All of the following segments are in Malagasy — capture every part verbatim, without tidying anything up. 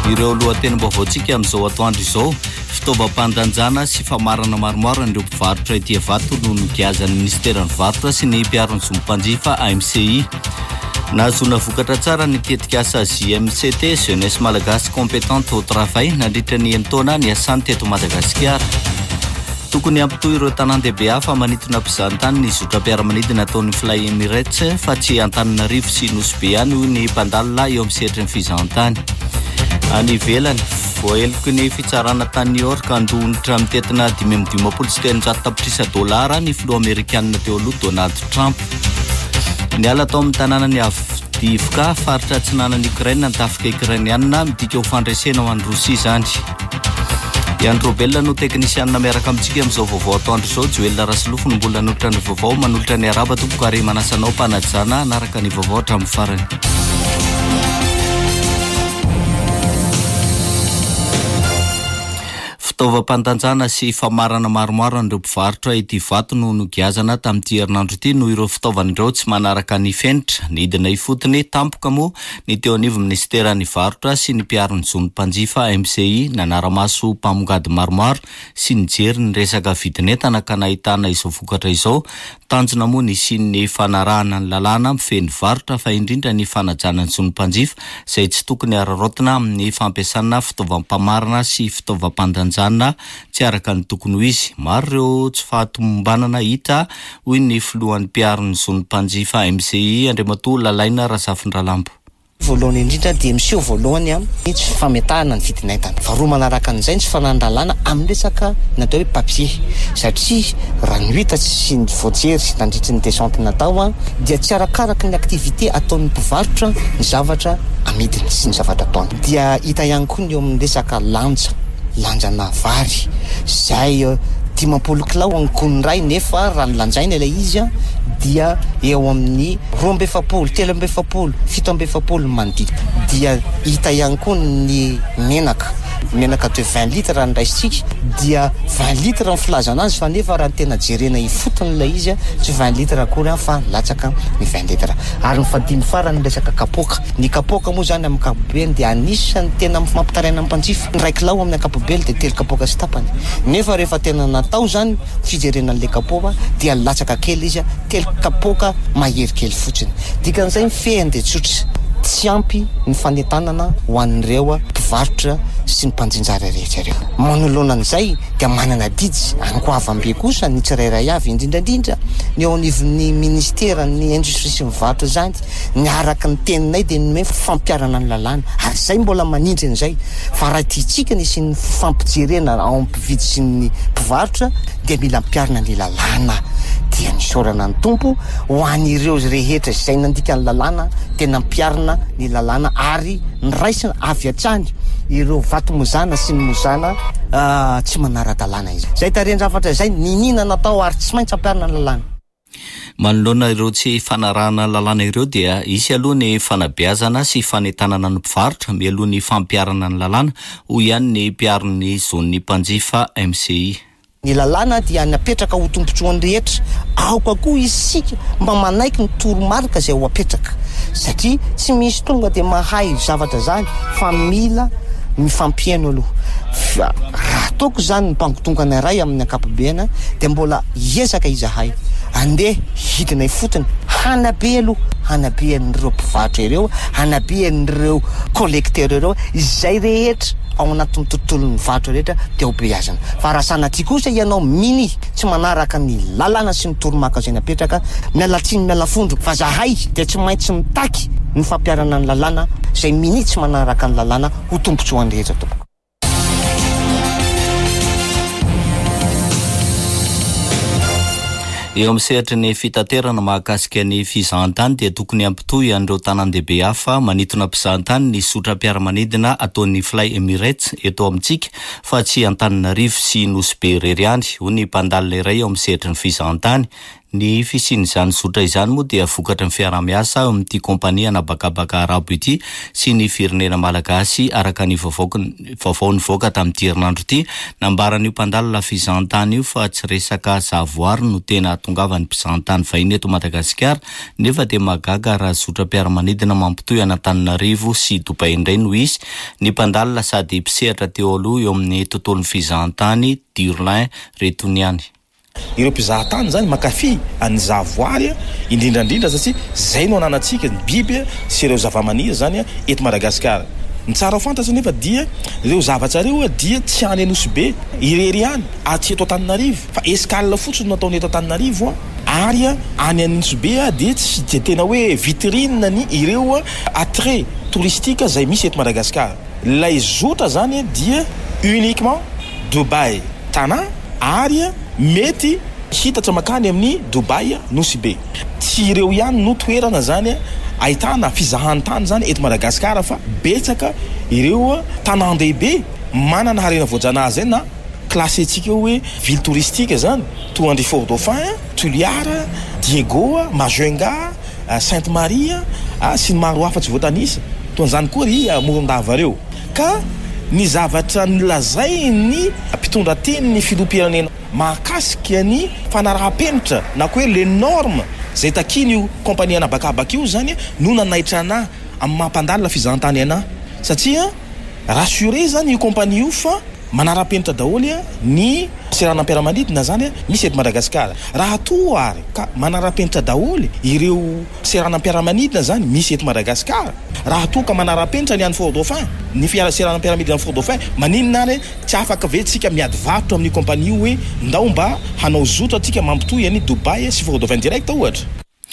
Ireo lohatenim-baovaotsika amin'izao atoandro izao, fitaovam-pandanjana sy famarana maromaro ireo mpivarotra ety Ivato no nikiazan'ny ministeran'ny varotra sy ny mpiaron'ny zompanjifa A M C I. Nazona vokatra tsara ny tetika asa J M C T, Jeunesse Malagasy Compétente au Travail, nandritra ny enitaona ny asany teto Madagasikara. Tokony ampitohy ireo tanan-dehibe hafa manitona mpizahatany ny zotra-piaramanidina ataon'ny Fly Emirates fa tsy Antananarivo sy Nosy Be ihany hoy ny mpandalina eo amin'ny sehatry ny fizahatany. Any ivelany, voaheloko ny fitsarana tany New York andonitra mitetina dimy amby dimampolo sy telonjato tapitrisa dolara ny filoha Amerikanina teo aloha Donald Trump. Niala tao amin'ny tanànany Avdiivka, faritra atsinanan'ny Ukraine ny tafika Ukrainianina midika ho fandresena ho an'ny Rosia izany. Ian'ny Robella no teknisianina miaraka amintsika amin'izao vaovao atoandro izao. Joel Rasilofo no mbola hanolotra ny vaovao, manolotra ny araba tompoko ary manasanao mpanajana anaraka ny vaovao hatramin'ny farany. Fitaovam-pandanjana sy famarana maromaro ireo mpivarotra ety Ivato no nikiazana tamin'ity herinandro ity no ireo fitaovan'ireo tsy manaraka ny fenitra. Ny hidina ifotony tampoka moa ny teo anivo ministeran'ny varotra sy ny mpiaron'ny zonimpanjifa A M C I nanara-maso mpamongady maromaro sy nijery ny resaka vidin'entana ka nahitana izao vokatra izao. Tanjona moa ny sin'ny fanarahana ny lalàna mifeny varotra fa indrindra ny fanajana ny zonimpanjifa izay tsy tokony araraotina amin'ny fampiasana fitaovam-pamarana sy fitaovam-pandanjana tsy araka ny tokony ho izy. Maro ireo tsy fahatomombanana hita hoy ny filohan'ny mpiaron'ny zonimpanjifa A M C I Andriamatoa Lalaina Razafindralambo. Voalohany indrindra dia miseho voalohany a tsy fametahana ny vidin'entana. Faharoa manaraka an'izay tsy fanandalana amin'ny resaka natao hoe papier, satria raha ny hita sy ny voajery sy nandritry ny descente natao a dia tsy arakaraka ny aktivité ataon'ny mpivarotra ny zavatra amidiny sy ny zavatra ataony. Dia hita ihany koa ny eo amin'ny resaka lanja lanjana vary izay dimampolo kilao ankon'ny ray nefa raha ny lanjaina ilay izy a dia eo amin'ny roa amby efapolo, telo amby efapolo, fito amby efapolo manodidina. Dia hita ihany koa ny menaka menaka de vingt litres raha ny raisitsika dia vingt litres ny filazana azy fa nefa raha tena jerena ifotony ilay izy a tsy vingt litres akory fa latsaka ny vingt litres. Ary ny fadimy farany ny resaka kapoka. Ny kapoka moa zany amin'ny ankapobeny dia anisany tena mampitaraina amin'ny mpanjifa. Ny ray kilao amin'ny ankapobeny dia telo kapoka sy tapany. Nefa rehefa tena natao zany fijerena an'ilay kapoka dia latsaka kely izy a telo kapoka mahery kely fotsiny. Dikan'izay fehiny dia tsotra tsy ampy ny fanentanana ho an'ireo mpivarotra sy ny mpanjinjara rehetra ireo. Manoloana an'izay dia manana didy ankoavam-be kosa ny tsirairay avy indrindrandrindra ny eo anivon'ny ministera ny industrie sy mivarotra zany ny araka ny teninay dia ny hoe fampiarana ny lalàna ary izay mbola manindry an'izay fa raha tiantsika ny sy ny fampijerena ao ampividy sy ny mpivarotra dia mila mpiarana ny lalàna dia nisorana ny tompo ho an'ireo rehetra izay nandika ny lalàna tena mpiarana ny lalàna ary ny raisina avy hatrany ireo vato mozana sy ny mozana uh, tsy manara-dalàna izy. Zay tarehin-javatra izay ninina natao ary tsy maintsy ampiarana ny lalàna. Manoloana ireo tsy fanarahana lalàna ireo dia isy aloha ny fanabeazana sy fanentanana ny mpivarotra mialoha ny fampiarana ny lalàna hoy ihany ny mpiaron'ny zon'ny mpanjifa A M C I. Ny lalàna dia napetraka ho tompontsoany rehetra, aoka koa isika mba manaiky ny toromarika izay ho apetraka satria tsy misy tonga dia mahay zavatra zany fa mila mifampiaino aloha. Raha ataoko zany ny mpangotongana iray amin'ny ankapobeny dia mbola hiezaka izahay andeha hidina ifotony hanabe aloha hanabe an'ireo mpivarotra ireo, hanabe an'ireo collecteur ireo izay rehetra ao anatin'ny tontolon'ny varotra rehetra dia ho beazana. Fa raha sanatria kosa ianao mini tsy manaraka ny lalàna sy ny toromarika izay napetraka miala tsiny miala fondro fa zahay dia tsy maintsy mitaky ny fampiarana ny lalàna izay mini tsy manaraka ny lalàna ho tompontsoany rehetra tompoko. Eo amin'ny sehatry ny fitaterana mahakasika ny fizahan-tany dia tokony ampitohy an'ireo tanan-dehibe hafa manitona mpizahan-tany ny sotram-piaramanidina ataon'ny Fly Emirates eto amintsika fa tsy Antananarivo sy Nosy Be irery ihany. Hoy ny mpandalina iray eo amin'ny sehatry ny fizahan-tany. Ny fisian'izany zotra izany moa dia vokatry ny fiarah-miasa amin'ity kompania anabakabaka arabo ity sy ny firenena malagasy araka ny vaovao nivoaka tamin'ity herinandro ity. Nambaran'io mpandalina fizahan-tany io fa tsy resaka zavoary no tena tongavan'ny mpizahan-tany vahiny eto Madagasikara nefa dia magaga raha zotra mpiara-manidina mampitohy an'Antananarivo sy Dubai indray no izy. Ny mpandalina sady mpisehatra teo aloha eo amin'ny tontolon'ny fizahan-tany Durlin Retoniany. Ireo mpizahatany zany makafy any zavoary indrindrandrindra satria zay no ananatsika ny biby sy ireo zavamaniry zany eto Madagasikara. Ny tsara fantatra nefa dia ireo zavatra reo dia tsy any Anosy Be irery any aty eto Antananarivo fa escale fotsiny no ataony eto Antananarivo ary any Anosy Be dia tsy dia tena hoe vitrine ny ireo attrait touristique zay misy eto Madagasikara. Lay zotra zany dia uniquement Dubai Tana ary mety hitatra makany amin'ny Dubai Nosy Be. Tsy ireo ihany no toerana zany ahitana fizahan-tany zany eto Madagasikara fa betsaka ireo tanàn-dehibe manana harena voajanazy na klasetsika hoe ville touristique zany toa andry Fort Dauphin, Tuliara, Diego, Majunga, Sainte Marie sy ny maro hafa tsy voatanisa toa zany koa ry Morondava reo. Ka ny zavatra nilazay ny mpitondra-teny ny filoham-pirenena mahakasika ny fanaraha-penitra na koa hoe les normes zay takiny io kompania anabakabaka io zany no nanaitra ana amin'ny mampandalina fizahan-tany ana satria rassuré zany io kompania io fa manara-penitra daholo ny seranam-piaramanidina zany misy eto Madagasikara. Raha toa ary ka manara-penitra daholo ireo seranam-piaramanidina zany misy eto Madagasikara. Raha toa ka manara-penitra ny any Fort Dauphin ny seranam-piaramanidina Fort Dauphin maninona ary tsy afaka ve tsika miady varotra amin'ny kompania io hoe ndao mba hanao zotra tsika mampitohy any Dubai sy Fort Dauphin direct ohatra.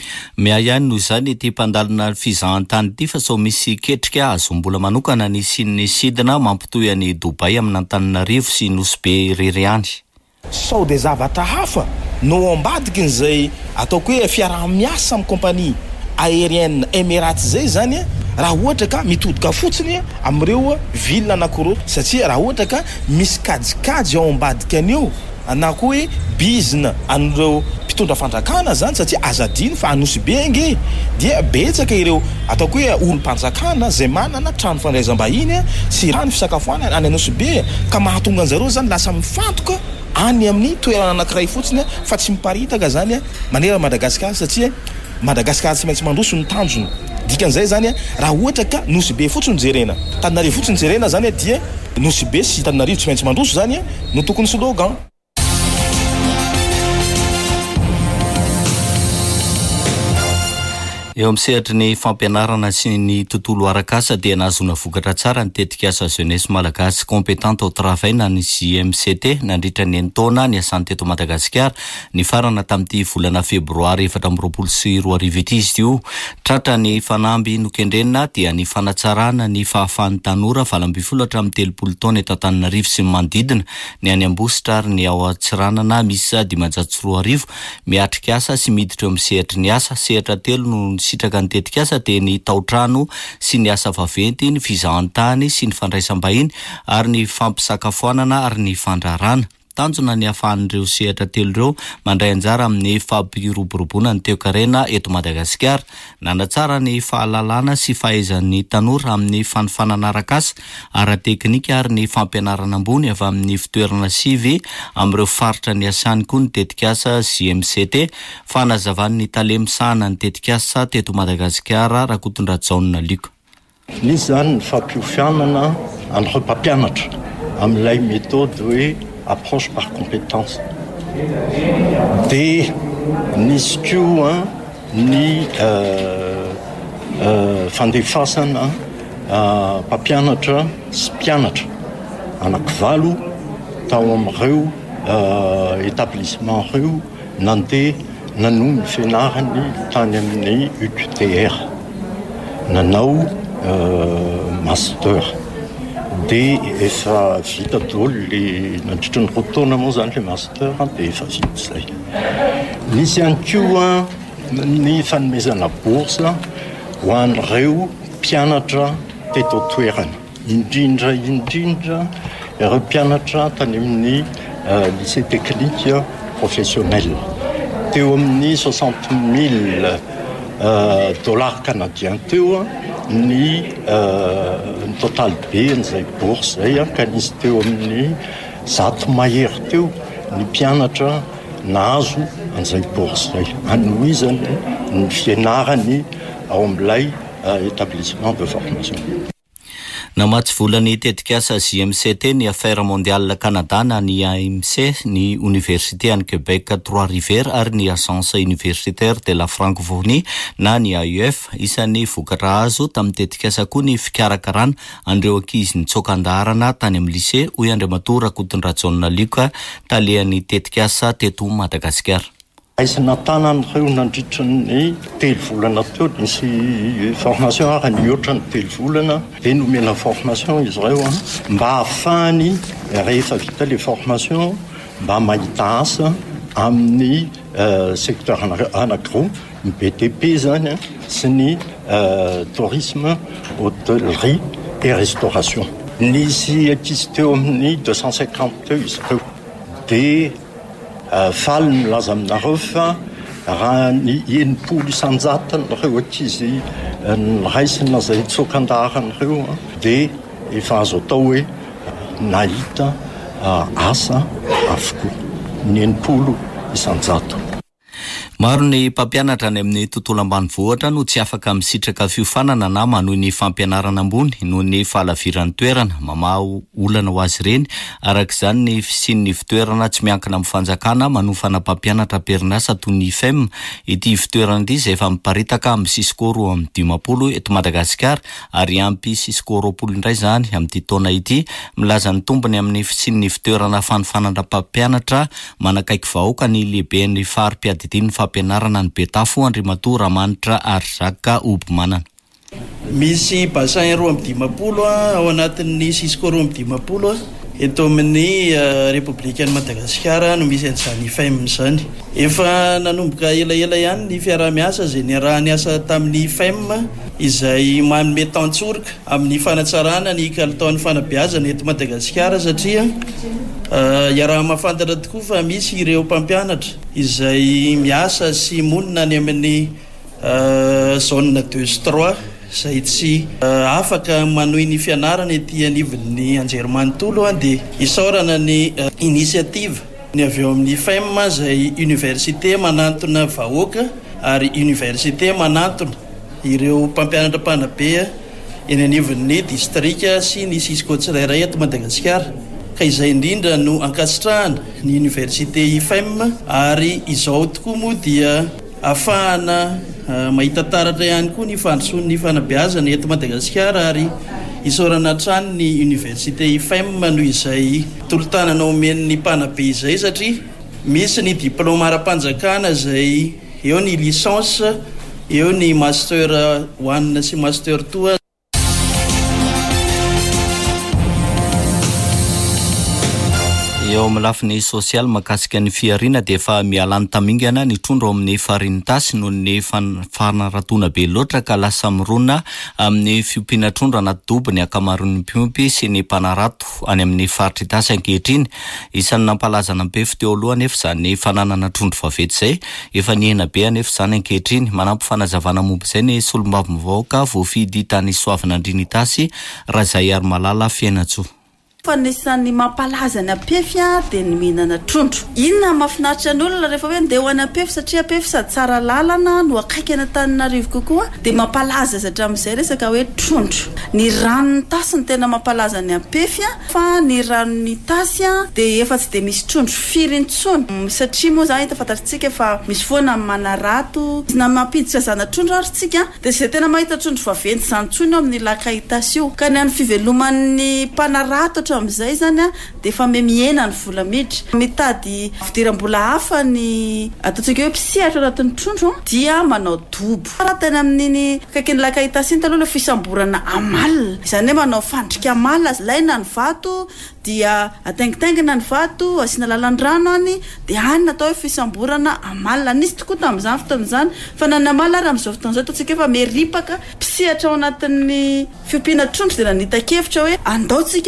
Mia ihany noho izany ity mpandalina fizahan-tany ity fa sao misy ketrika azo mbola manokana ny sin'ny sidina mampitohy any Dubai amin'ny Antananarivo sy Nosy Be irery any. Sao de zavatra hafa no ambadiky n'izay ataoko hoe fiaraha-miasa amin'ny kompania aérienne Emirates zay zany raha ohatra ka mitodika fotsiny amin'ireo ville anankiroa satria raha ohatra ka misy kajikajy ao ambadika an'io na koa hoe bizina an'ireo mpitondra fandrakana zany satria azadiny fa Anosy Be nge dia betsaka ireo ataoko hoe olo-mpanjakana zay manana trano fandraisam-bahiny sy rano fisakafoanana any Anosy Be ka mahatonga an'zareo zany lasa mifantoka any amin'ny toerana anankiray fotsiny fa tsy miparitaka zany manera Madagasikara satria Madagasikara tsy maintsy mandroso ny tanjony. Dikan'izay zany raha ohatra ka Nosy Be fotsiny jerena Tananarivo fotsiny jerena zany dia Nosy Be sy Tananarivo tsy maintsy mandroso zany no tokony slogan. Eo amin'ny sehatry ny fampianarana sy ny tontolo arak'asa dia nazona vokatra tsara ny tetikasa jeunesse malagasy compétente au travail na ny J M C T nandritra ny taona ny asany teto Madagasikara ny farana tamin'ity volana febroary efatra amby roapolo sy roa arivo ity izy io. Tratra ny fanamby nokendrenina dia ny fanatsarana ny fahafahan'ny tanora valo ambin'ny folo hatramin'ny telopolo taona eto Antananarivo sy ny manodidina ny any Ambositra ary ny ao Antsiranana misy dimanjato sy roa arivo miatrika asa sy miditra eo amin'ny sehatry ny asa. Sehatra telo no sitraka ny tetikasa dia ny tao-trano sy ny asa vaventy, ny fizahan-tany sy ny fandraisam-bahiny ary ny fampisakafoanana ary ny fandrarana. Tanjona ny ahafahan'ireo sehatra telo ireo mandray anjara amin'ny fampiroboroboana ny teo-karena eto Madagasikara. Nanatsara ny fahalalana sy fahaizan'ny tanora amin'ny fanofanana arak'asa ara-teknika ary ny fampianarana ambony avy amin'ny fitoerana sivy amin'ireo faritra ny asany koa ny tetikasa J M C T fanazavan'ny talemisahana ny tetikasa teto Madagasikara Rakotondratsaonina Liko. Nisy zany ny fampiofianana an'ireo mpampianatra amin'ilay méthode hoe approche par compétence. Dia nisy koa ny fandefasana mpampianatra sy mpianatra anankivalo tao amin'ireo établissement ireo nandeha nanohy ny fianarany tany amin'ny U Q T R nanao master. Dia efa vita daholo le nandritra ny roa taona moa zany le master dia efa vita izay. Nisy ihany koa ny fanomezana bourse ho an'ireo mpianatra teto an-toerana indrindra indrindra ireo mpianatra tany amin'ny lycée technique professionnel teo amin'ny soixante mille euh, dollars canadiens teo ny euh, total be n'izay bourse zay ka nisy teo amin'ny zato mahery teo ny mpianatra nahazo an'izay bourse zay anohizany ny fianarany ao amin'ilay euh, établissement de formation. Namatsy volany tetikasa J M C T ny Affaires mondiales Canada na ny A M C ny Université en Québec Trois-Rivières ary ny Agence universitaire de la Francophonie na ny A U F isan'ny vokatra azo tamin'ny tetikasa koa ny fikarakarana andreo ankizy nitsoaka andaharana tany amin'ny lycée hoy Andriamatoa Rakotondrajona Lika talehan'ny tetikasa teto Madagasikara. Aisana tanan'ireo nandritra ny telo volana teo nisy formation ary nioatra ny telo volana dia nomena formation izy ireo mba ahafahany rehefa vita le formation mba mahita asa amin'ny secteur anankiroa ny B T P zany sy ny tourisme, hôtellerie et restauration. Nisy ankizy teo amin'ny deux cent cinquante teo izy ireo dia faly milaza aminareo fa raha ny enimpolo isanjato ireo ankizy niraisina izay tsoakan-daharan'ireo dia efa azo atao hoe nahita asa avokoa ny enimpolo isanjato. Maro ny mpampianatra any amin'ny tontolo ambanivohitra no tsy afaka misitraka fiofanana na manohy ny fampianarana ambony noho ny fahalaviran'ny toerana mamaha olana ho azy ireny. Arak'izany ny fisian'ny fitoerana tsy miankina amin'ny fanjakana manofana mpampianatra perinasa toy ny F E M. Ity fitoerana ity izay efa miparitaka amin'ny sisy roa amin'ny dimapolo eto Madagasikara ary ampy sisy roapolo indray zany amin'ity taona ity. Milaza ny tombony amin'ny fisian'ny fitoerana fanofanana mpampianatra manakaiky vahoaka ny lehiben'ny fari-piadidin'ny fampianarana ny Betafo Andriamatoa Ramanitra Arzaka Obomanana. Misy bassin roa amin'ny dimapolo ao anatin'ny sisy roa amin'ny dimapolo eto amin'ny République Madagasikara no misy an'izany F E M zany. Efa nanomboka elaela ihany ny fiaraha-miasa izay niarahany asa tamin'ny F E M izay manome tantsorika amin'ny fanatsarana ny kalitaon'ny fanabeazana eto Madagasikara satria iaraha mahafantatra tokoa fa misy ireo mpampianatra izay miasa sy monina ny amin'ny zone deux sy trois izay tsy afaka manohy ny fianarana ety anivon'ny anjerimanontolo dia isaorana ny initiative ny avy eo amin'ny F E M izay université manantona vahoaka ary université manantona ireo mpampianatra mpanabe eny anivon'ny distrika sy ny sisy tsirairay eto Madagasikara. Ka izay indrindra no ankasitrahana ny université F E M ary izao tokoa moa dia afahana mahita taratra ihany koa ny fandrosoan'ny fanabeazana eto Madagasikara ary isaorana hatrany ny université F E M noho izay tolotanana omen'ny mpanabe izay satria misy ny diplôme ara-panjakana izay eo ny licence, eo ny master one sy master two. Eo amin'ny lafiny sosialy makasika ny fiarina dia efa mialany tamingana ny trondro amin'ny farintasy noho ny fanaratona be loatra ka lasa mirona amin'ny fiompiana trondro anaty dobo ny akamaroan'ny mpiompy sy ny mpanarato any amin'ny faritra itasy ankehitriny. Isan'ny nampalazana ampefy teo aloha nefa izany fananana trondro vaventy izay efa niena be anefa izany ankehitriny. Manampy fanazavana momba izay ny solombavim-bahoaka voafidy tany Soavinandriana Itasy Razay ary Malala Fiainatsoa. Fanisan'ny mampalaza ny apefy dia ny mihinana trondro. Inona mahafinaritra ny olona rehefa hoe andeha hoany apefy satria apefy sady tsara lalana no akaiky Antananarivo kokoa dia mampalaza zatra amin'izay resaka hoe trondro. Ny ranon'ny tasy ny tena mampalaza ny apefy fa ny ranon'ny tasy dia efa tsy dia misy trondro firy intsony satria moa zany tafantatritsika fa misy foana manarato na mampiditra zana trondro ary tsika dia izay tena mahita trondro vaventy zany tsony amin'ny lakahitasy ka ny an'ny fiveloman'ny mpanarato amin'izay zany dia efa miena ny vola miditra mitady fidiram-bola hafa ny ataontsika hoe mpisehatra anatin'ny trondro dia manao dobo raha tena amin'iny akaiky ny lakahitasy iny taloha le fisamborana amalina izany hoe manao fandrika amalina laina ny vato dia ataingitaingina ny vato asiana lalan-drano any dia any natao hoe fisamborana amalina. Nisy tokoa tamin'izany fotoan'izany fa nany amalina ary amin'izao fotoan'izao ataontsika efa meripaka mpisehatra ao anatin'ny fiompiana trondro dia nanita-kevitra hoe andaontsika hanao dobo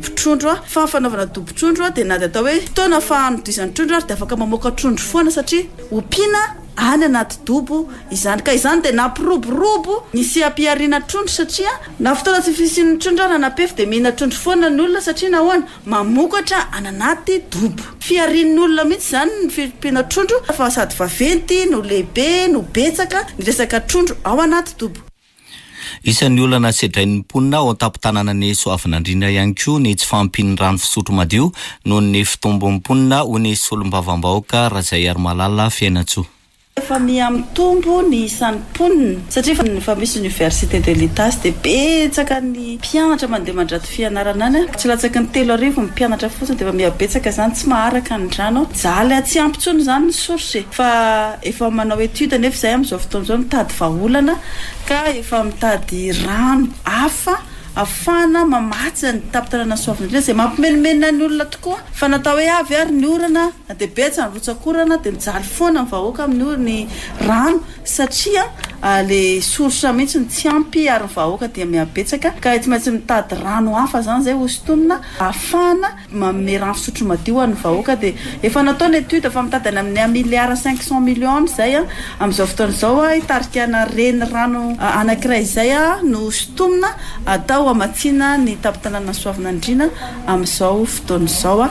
dobo-trondro a fa fanaovana dobo-trondro a dia na dia atao hoe fotoana fanodizan'ny trondro ary dia afaka mamoaka trondro foana satria ompiana any anaty dobo izany ka izany dia nampiroborobo ny siam-piariana trondro satria na fotoana tsy fisian'ny trondro ary nanapefy dia mihina trondro foana ny olona satria nahoana mamokatra any anaty dobo fiarian'ny olona mihitsy izany ny fiompiana trondro fa sady vaventy no lehibe no betsaka ny resaka trondro ao anaty dobo. Isan'ny olana sedrain'ny mponina ao an-tampon-tanàna ny Soavinandriana ihany koa ny tsy fahampian'ny rano fisotro madio noho ny fitombon'ny mponina ho ny solombavam-bahoaka Razay Arimalala Fiainantsoa. Efa miamitombo ny isan'ny mponina satria efa misy université de l'État dia betsaka ny mpianatra mandeha mandrato fianarana any tsy latsaky ny telo arivo ny mpianatra fotsiny dia efa mihabetsaka izany tsy maharaka ny rano jaly tsy ampitsony izany ny source fa efa manao étude nefa izay amin'izao fotoana izao mitady vahaolana ka efa mitady rano hafa afana mamatsy ny tapon-tanàna Soavinandriana izay mampimenimena ny olona tokoa fa natao hoe avy ary ny orana dia betsaka ny rotsakorana dia mijaly foana ny vahoaka amin'ny ny rano satria le source mihitsy ny tsy ampy ary ny vahoaka dia mihabetsaka ka tsy maintsy mitady rano hafa izany izay hositonina afana manome rano fisotro madio any vahoaka dia efa natao ny étude fa mitady any amin'ny un milliard cinq cent millions izay a amin'izao fotoana izao a hitarikana reny rano anankiray izay a no hositonina atao amatsiana ny tapon-tanàna Soavinandriana amin'izao fotoana izao a.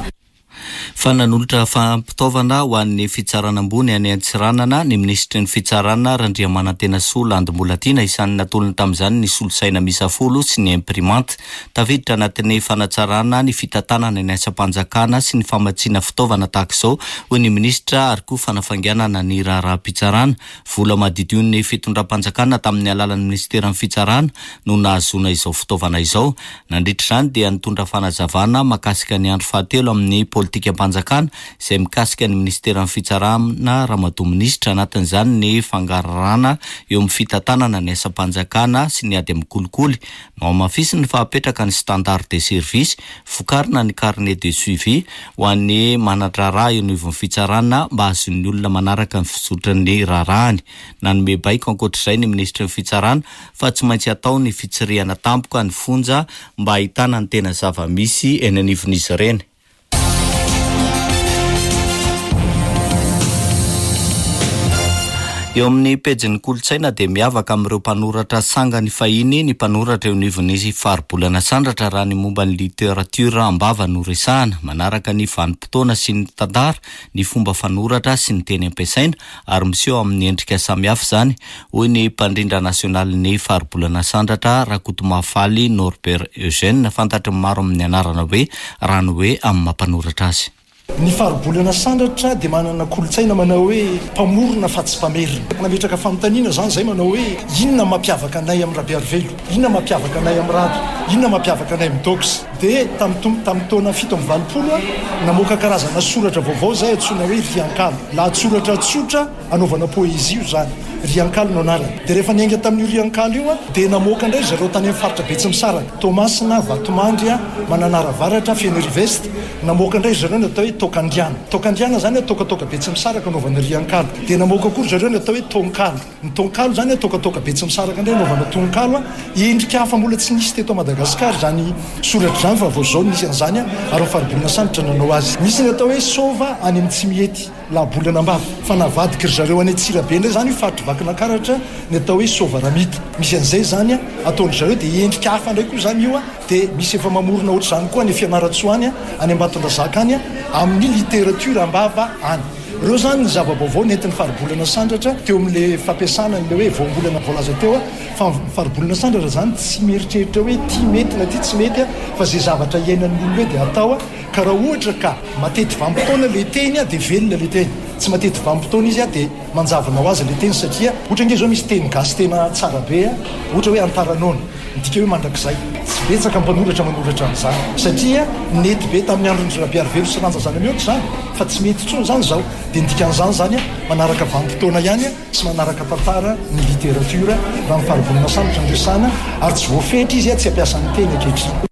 Fa nanolotra fampitaovana ho an'ny fitsarana ambony any Antsiranana ny ministry ny fitsarana Randriamanantena Soa Landimolatiana isan'ny natolony tamin'izany ny solosaina miisa folo sy ny imprimante tafiditra anatin'ny fanatsarana ny fitantanana ny asa-panjakana sy ny famatsiana fitaovana tahaka izao ho ny ministra ary koa fanafanganana ny raharaha-pitsarana vola mahadidio ny fitondram-panjakana tamin'ny alalan'ny ministeran'ny fitsarana no nahazoana izao fitaovana izao. Nandritra izany dia nitondra fanazavana makasika ny andro fahatelo amin'ny politika panjakana izay mikasika ny ministeran'ny fitsarana Ramatoa Minisitra anatin'izany ny fangararana eo amin'ny fitantanana ny asa-panjakana sy ny ady amin'ny kolikoly no amafisy ny fahapetraka ny standard de service vokarina ny carnet de suivi ho an'ny manadraraha eo anivon'ny fitsarana mba azon'ny olona manaraka ny fisotran'ny rarahany. Nanome baiko ankoatr'izay ny ministry ny fitsarana fa tsy maintsy atao ny fitsirihana tampoka ny fonja mba ahitana ny tena zava-misy eny anivon'izy ireny. Eo amin'ny pejin'ny kolotsaina dia miavaka amin'ireo mpanoratra sangany fahiny ny mpanoratra eo anivon'ny faribolana sandratra raha ny momba ny literatiora ambava no resahana manaraka ny vanim-potoana sy ny tantara ny fomba fanoratra sy ny teny ampiasaina ary miseho amin'ny endrika samihafa izany hoy ny mpandrindra nasionalin'ny faribolana sandratra Rakotomafaly Norbert Eugène fantatry maro amin'ny anarana hoe rano hoe amin'ny mampanoratra azy. Ny faribolana sandratra dia manana kolotsaina manao hoe mpamorona fa tsy mpamerina. Nametraka fanontaniana izany izay manao hoe inona mampiavaka anay amin'ny Rabearivelo, inona mampiavaka anay amin'ny Rado, inona mampiavaka anay amin'ny Dox. Dia tamin'ny taona fito amby valopolo namoaka karazana soratra vaovao izay antsoina hoe riankalo. Lahatsoratra tsotra anaovana poezia io izany. Riankalo no anarany. Dia rehefa niainga tamin'io riankalo io dia namoaka indray zareo tany amin'ny faritra Betsimisaraka. Tomasina, Vatomandry, Mananaravaratra, Feniriveste. Namoaka indray zareo ny atao hoe Tokandriana. Tokandriana zany hoe tokatoka Betsimisaraka anaovana riankalo. Dia namoaka koa zareo ny atao hoe Tonkalo. Ny Tonkalo zany hoe tokatoka Betsimisaraka indray anaovana Tonkalo. Endrika hafa mbola tsy nisy teto Madagasikara zany soratra zany fa vao zao nisy an'izany ary faribolana sandratra nanao azy. Misy ny atao hoe Sova any amin'ny Tsimihety labolana ambava. Fa navadiky zareo any Antsirabe indray zany fatro vakina karatra ny atao hoe Sova Ramita. Misy an'izay zany ataony zareo dia endrika hafa indray koa zany io dia misy efa mamorona ohatr' izany koa ny Fianaratsoany any Ambatondrazaka any amin'ny literatiora ambava any. Ireo zany ny zava-baovao nentin'ny faribolana sandratra teo amin'ilay fampiasana n'ilay hoe voambolana voalaza teo fa faribolana sandratra zany tsy mieritreritra hoe ty mety na ty tsy mety fa zay zavatra iainan'ny olona hoe dia atao ka raha ohatra ka matety vanim-potoana le teny dia velona le teny, tsy matety vanim-potoana izy dia manjavana ho azy le teny satria ohatra nge zao misy teny gasy tena tsara be ohatra hoe Antaranona midika hoe mandrakizay tsy betsaka mpanoratra manoratra amin'izany satria nety be tamin'ny andron'ny Rabearivelo sy ranja zany mihoatra zany fa tsy mety intsony zany zao dia ndikan'izany zany manaraka vanim-potoana ihany sy manaraka tantara ny literatiora raha ny faribolana sandratra andresana ary tsy voafetra izy tsy ampiasa ny teny ankehitriny.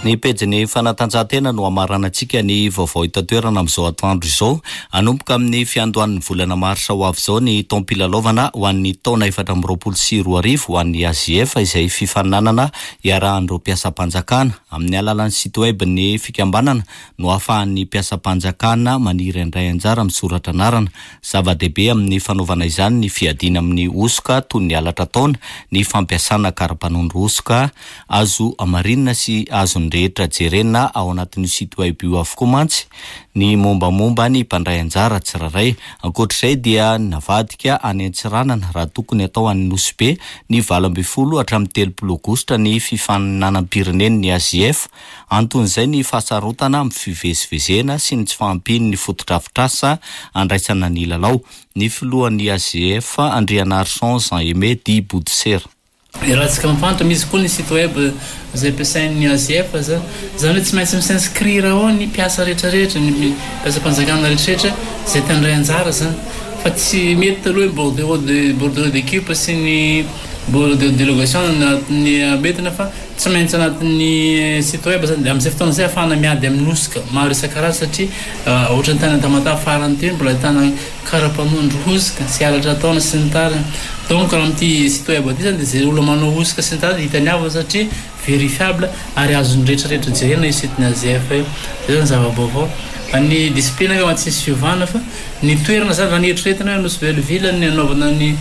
Ny pejiny fanatanjahantena no amaranantsika ny vaovao itotoerana amin'izao atoandro izao. Anomboka amin'ny fiandohan'ny volana marsa ho avy izao ny taom-pilalaovana ho an'ny taona efatra amby roapolo sy roa arivo ho an'ny A Z F izay fifaninanana iarahan'ireo mpiasam-panjakana. Amin'ny alalan'ny site web ny fikambanana no ahafahan'ny mpiasam-panjakana maniry indray anjara amin'ny soratra anarana. Zava-dehibe amin'ny fanaovana izany ny fiadina amin'ny osoka toy ny alatra taona, ny fampiasana karapanondro osoka, azo amarinina sy azo rehetra jerena ao anatin'ny site web io avokoa mantsy ny mombamomba ny mpandray anjara tsiraray. Ankoatr'izay dia navadika any Antsiranana raha tokony atao any Nosbe ny valo ambin'ny folo hatramin'ny telopolo aogositra ny fifaninanam-pirenen'ny A Z F. Anton'izay ny fahasarotana amin'ny fivezivezena sy ny tsy fahampian'ny fotodrafitrasa andraisana ny lalao. Ny filohan'ny A Z F Andriana Arson Jean-Aimé Di Boudser. Raha tsika mampantatra misy koa ny site web izay ampiasain'ny A Z F zany hoe tsy maintsy misinscrire ao ny mpiasa rehetrarehetra, ny mpiasam-panjakana rehetrarehetra izay tandray anjara zany, fa tsy mety taloha bordeaux de bordeaux d'équipe sy ny bordeaux de délégation anatin'ny metina fa tsy maintsy anatin'ny site web zany. Amin'izay fotoana izay ahafahana miady amin'ny osika maro isan-karazany satria ohatra ny tany Tamatave farany teny mbola ahitana karapanondro osika sy alatra taona sy ny tariny. Donc raha amin'ity site web ity zany dia izay olona manao osika sy ny tariny hitany avy satria vérifiable ary azony rehetrarehetra jerena io site-ny A Z F io. Zay zany zava-baovao. Ny discipline ka tsy misy fiovana fa ny toerana zany raha ny eritreretina hoe Nosy Belleville ny anaovana ny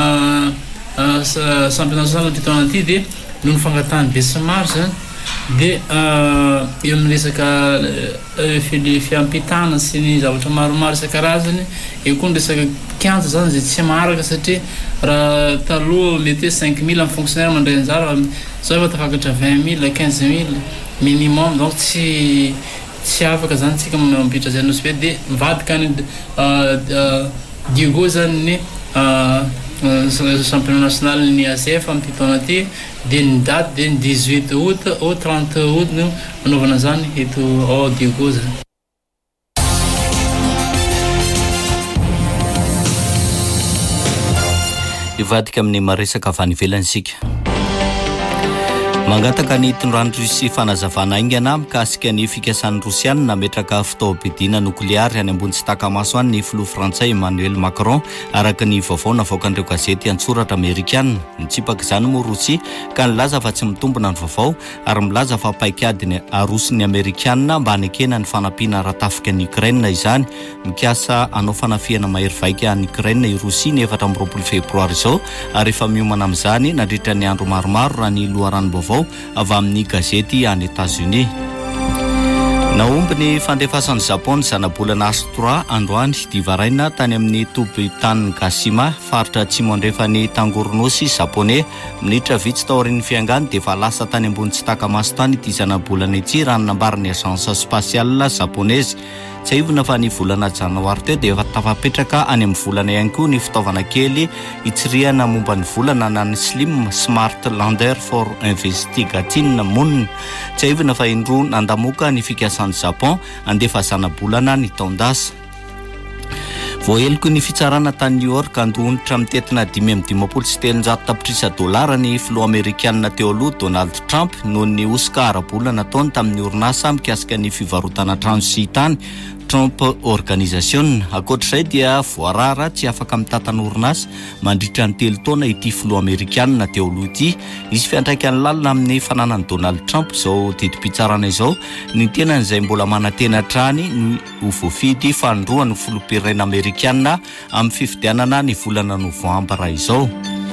championnat national ty taona ity dia noho ny fangatahany be sy maro zany dia eo amin'ny resaka fiampitana sy ny zavatra maromaro isan-karazany. Eo koa ny resaka kianja zany izay tsy maharaka satria raha taloha mety hoe cinq mille amin'ny fonctionnaire mandray anjara, zao efa tafakatra vingt mille quinze mille minimum, donc tsy tsy afaka zany tsika mampiditra zay Nosy Be dia mivadika ny Diego zany ny championnat national ny A Z F amin'ity taona ity dia ny date dia ny dix-huit août au trente août no anaovana zany eto ao Diego zany. Ivadika amin'ny maresaka avy any ivelany isika. Mangataka ny tondrano Russia fanazavana aingana mikasika ny fikasan'ny Rosiana nametraka fitaovam-piadiana nokleary any ambony tsy takamaso any ny filoha Frantsay Emmanuel Macron araka ny vaovao navoakan'ireo gazety antsoratra Amerikana. Nitsipaka izany moa Rosia ka nilaza fa tsy mitombona ny vaovao ary milaza fa paikadiny arosiny Amerikana mba hanekena ny fanampiana ratafika ny Ukraine izany. Mikasa anao fanafiana mahery vaika any Ukraine i Rosia ny efatra amby roapolo febroary izao ary efa miomana amin'izany nandritra ny andro maromaro raha ny loharanom-baovao avy amin'ny gazety any États-Unis. Naomby ny fandefasan'ny Japon zanabolana Astra androany divaraina tany amin'ny toby tany Gasima faritra atsimo andrefany Tangoronosy Japonais. Minitra vitsy tao aorian'ny fiangany dia efa lasa tany ambony tsy takamaso tany ity zanabolana ity raha nambaran'ny agence spatiale japonaise. Tsy aivona fa ny volana janoary teo dia efa tafapetraka any amin'ny volana ihany koa ny fitaovana kely itsirihana momba ny volana na ny Slim Smart Lander for Investigation Moon. Tsy aivona fa indroa nandamoka ny fikasan'ny Japon andefa zanabolana ny taondasa. Voaheloko ny fitsarana tany New York andohonitra mitetina dimy amby dimampolo sy telonjato tapitrisa dolara ny filoha Amerikanina teo aloha Donald Trump noho ny osika ara-bolana nataony tamin'ny orinasa mikasika ny fivarotana trano sy tany Trump Organisation. Ankoatr'izay dia voarara tsy afaka mitantana orinasa mandritra ny telo taona ity filoha Amerikanina teo aloha ity. Izy fiantraikany lalina amin'ny fananany Donald Trump izao didim-pitsarana izao ny tenany izay mbola manantena trany no ho voafidy fandroany filoham-pirenena Amerikanina amin'ny fifidianana ny volana novambra izao.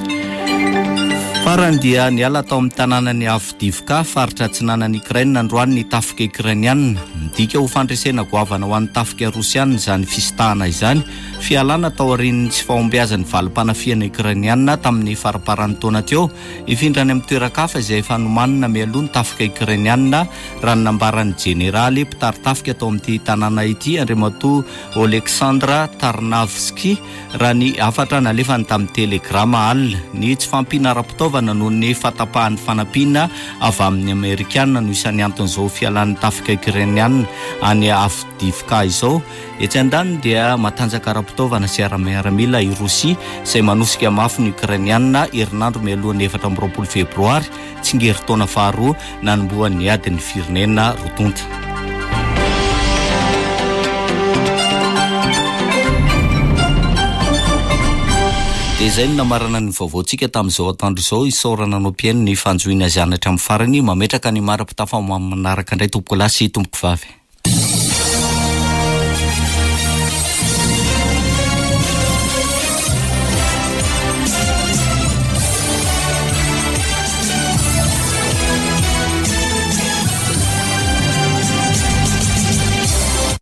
Farany dia niala tao amin'ny tanànany Avdiivka faritra atsinanan'ny Ukraine androany ny tafika Ukrainiana. Midika ho fandresena goavana ho an'ny tafika Rosiana izany fisitahana izany. Fialana tao aorian'ny tsy fahombiazan'ny valim-panafiana Ukrainiana tamin'ny faraparan'ny taona teo. Ifindrany amin'ny toeran-kafa izay efa nomanina mialoha ny tafika Ukrainiana raha ny nambaran'ny jeneraly mpitary tafika tao amin'ity tanàna ity Andriamatoa Oleksandra Tarnavski raha ny afatra nalefany tamin'ny telegrama alina. Ny tsy fampiana ara-pitaovana noho ny fatapahan'ny fanampiana avy amin'ny Amerikanina no isan'ny anton'izao fialan'ny tafika Ukrainiana ukrainianina any afdifka izao etsy andany dia matanjaka ara-pitaovana sy ara-miaramila i Rosia izay manosika mafy ny ukrainianina herinandro mialohan'ny efatra amby roapolo febroary tsingerin-taona faharoa nanomboan'ny adiny firenena rotonta. Dia izay no namarana ny vaovaontsika tamin'izao atoandro izao isaorana anao mpiaino ny fanjoina zanatra amin'ny farany mametraka ny mara-pitafa manaraka indray tompoko lahy sy tompoko vavy.